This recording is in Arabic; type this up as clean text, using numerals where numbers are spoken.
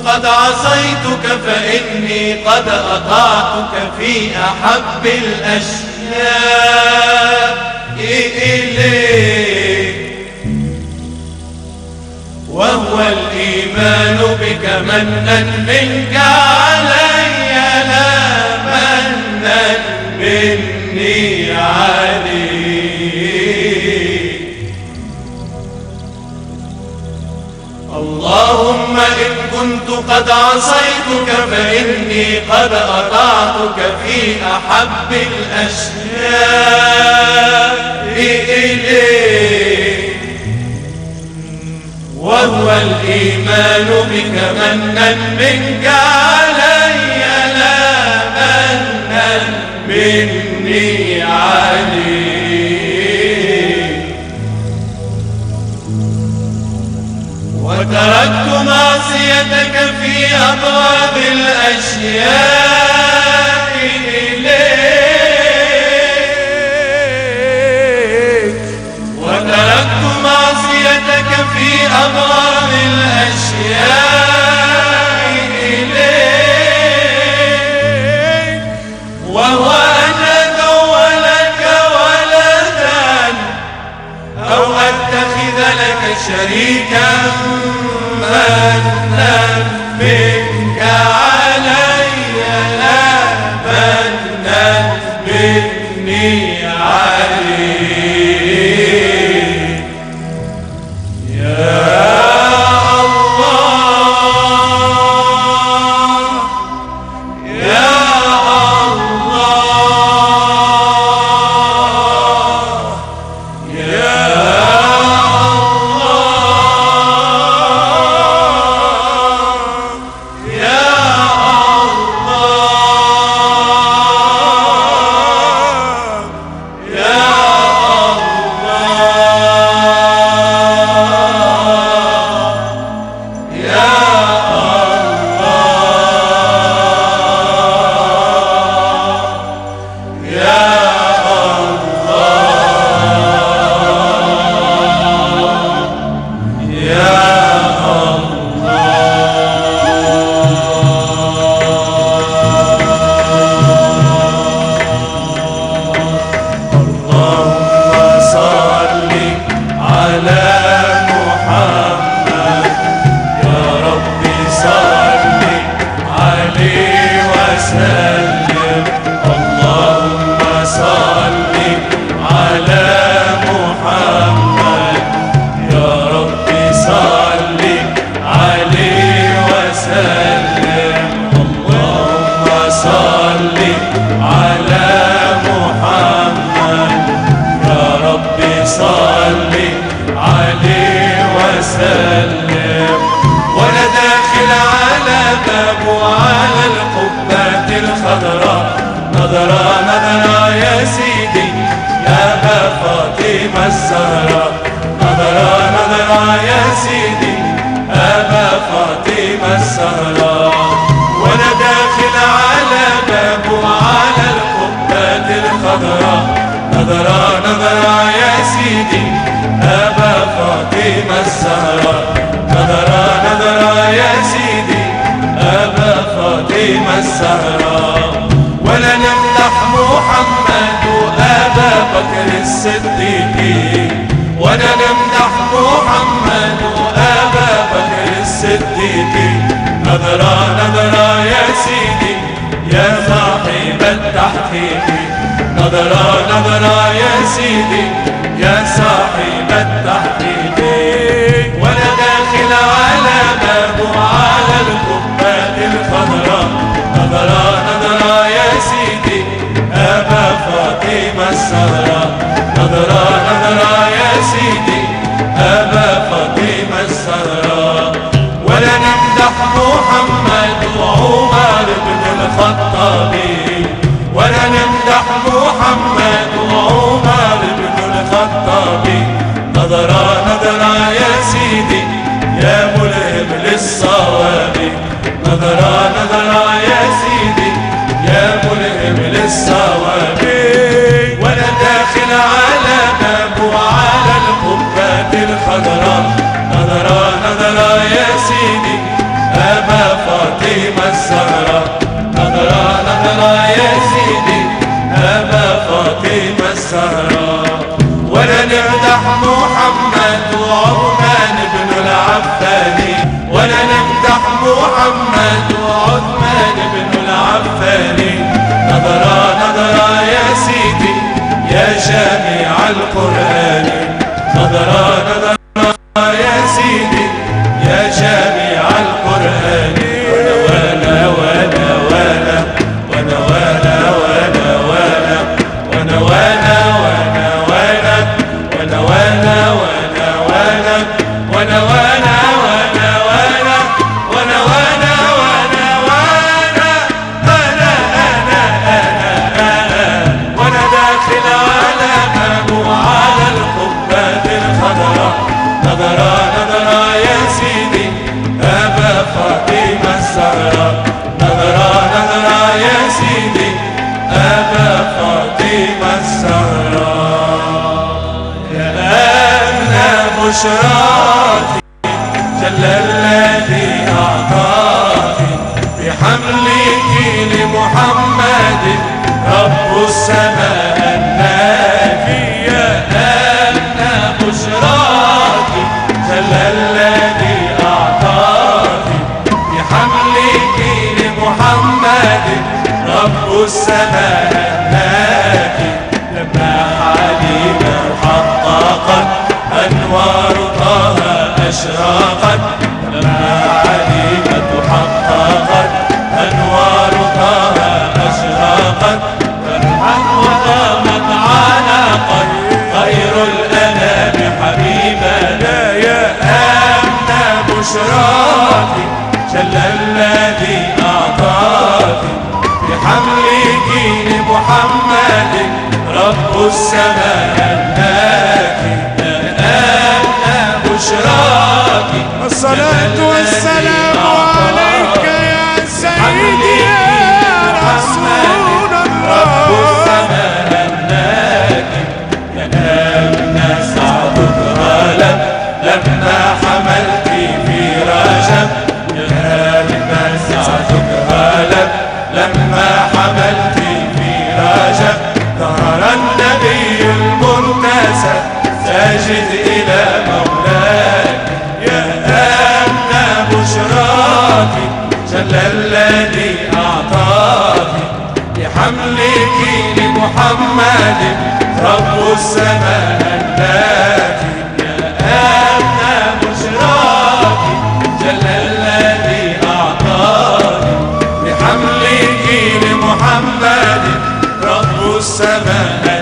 قد عصيتك فإني قد أطعتك في أحب الأشياء إليك، وهو الإيمان بك منا منك علي لا منا مني عليك. اللهم إن كنت قد عصيتك فإني قد أطعتك في أحب الأشياء إليك، وهو الإيمان بك منا منك علي لا منا مني عليك. وتركت معصيتك في أبواب الأشياء إليك، وتركت معصيتك في أبواب الأشياء إليك، وهو أن أدعو لك ولدا أو أتخذ لك شريكا منا منك علي لا منا مني عليك. يا الله يا الله يا وانا داخل على بابه على القبات الخضراء، نظرة نظرة يا سيدي يا أبا فاطمة الزهراء، نظرة نظرة يا سيدي أبا فاطمة الزهراء. وانا داخل على بابه على القبات الخضراء، نظرة نظرة يا سيدي أبا فاطمة الزهراء، نظرة نظرة يا سيدي أبا فاطمة الزهراء. ولا نمدح محمد وأبا بكر الصديق، ولا نمدح محمد وأبا بكر الصديق، نظرة نظرة يا سيدي يا صاحب التحقيق، نظرة نظرة يا سيدي يا صاحب التحقيق. وانا داخل على بابه على القبات الخضراء، نظرة نظرة يا سيدي أبا فاطمة الزهراء، نظرة نظرة يا سيدي أبا فاطمة الزهراء. ولا نمدح محمد وعمر بن الخطاب، ولا نمدح محمد وعمر بن الخطاب، نظرة نظرة يا سيدي يا ملهم للصواب، نظرة نظرة يا سيدي يا ملهم للصواب. وانا داخل محمد وعثمان بن العفاني. نظرة نظرة يا سيدي يا جامع القرآن. نظرة نظرة يا سيدي يا جامع القرآن. وانا وانا وانا وانا وانا وانا وانا وانا وانا وانا وانا وانا وانا وانا وانا وانا وانا نظرة نظرة يا سيدي أبا فاطمة الزهراء. نظرة نظرة يا سيدي أبا فاطمة الزهراء. يا أهلا بشراكي جل الذي أعطاك بحملك لمحمد رب السماء النافي. يا أهلا بشراك جل الذي أعطاك بحملك لمحمد رب السماء النافي. لما حليما حققت أنوار طه أشرقت. لما حليمة حققت أنوار طه أشرقت. فرحت وقامت عناقا خير الأنام حبيبنا. يا أمن بشراك جل الذي أعطاك بحملك لمحمد رب السماء الناكي. يا أمن بشراك الصلاة والسلام عليك يا سيدي يا رسول رب الله. السماء الناكي. يا أمن سعدك غلب لما حملت في رجب. يا أمن سعدك غلب لما حملت في رجب. ظهر النبي المنتسب ساجد إلى مولاك. يا أمن بشراك جل الذي أعطاك بحملك لمحمد رب السماء الناكي. يا أمن بشراك جل الذي أعطاك بحملك لمحمد رب السماء